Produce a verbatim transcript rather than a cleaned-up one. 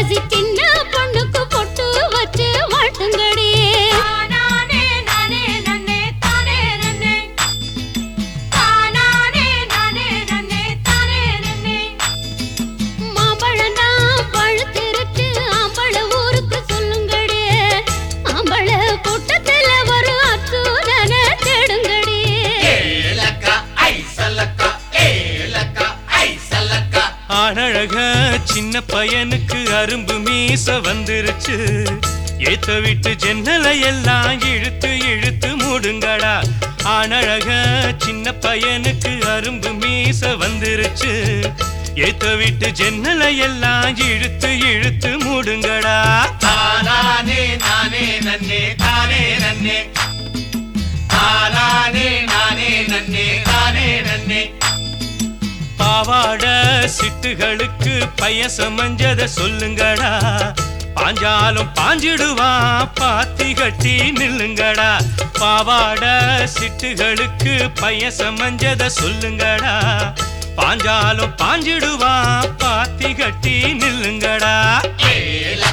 பேசி சின்ன பொண்ணுக்கு பொட்டு வச்சு வாழ்த்துங்கடி. மாம்பழம்னா பழுத்திருச்சு ஆம்பள ஊருக்கு சொல்லுங்கடி. ஆம்பள கூட்டத்துல ஒரு அச்சுதன தேடுங்கடி. ஆனழக சின்ன பையனுக்கு அரும்பு மீச வந்துருச்சு. ஏத்த விட்டு ஜன்னலை எல்லாம் இழுத்து இழுத்து மூடுங்கடா. ஆனழக சின்ன பையனுக்கு அரும்பு மீச வந்துருச்சு. ஏத்த விட்டு ஜன்னலை எல்லாம் இழுத்து இழுத்து மூடுங்கடா. தானே நானே நன்னே தானே நன்னே தானே நானே நன்னே தானே நன்னே. பாவாட சிட்டுகளுக்கு பையன் சமஞ்சத சொல்லுங்கடா. பாஞ்சாலும் பாஞ்சிடுவான் பாத்தி கட்டி நில்லுங்கடா. பாவாட சிட்டுகளுக்கு பையன் சமஞ்சத சொல்லுங்கடா. பாஞ்சாலும் பாஞ்சிடுவான் பாத்தி கட்டி நில்லுங்கடா.